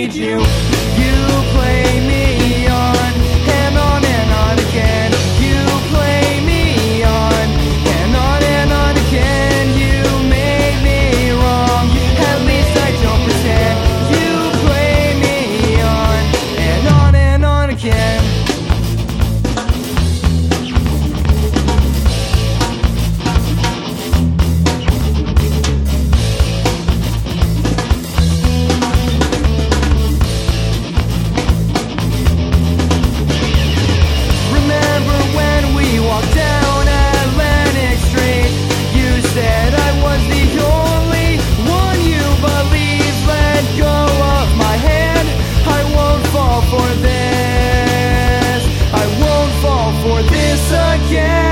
need you. You play me on and on and on again. You play me on and on again. You made me wrong, at least I don't pretend. You play me on and on again. For this again.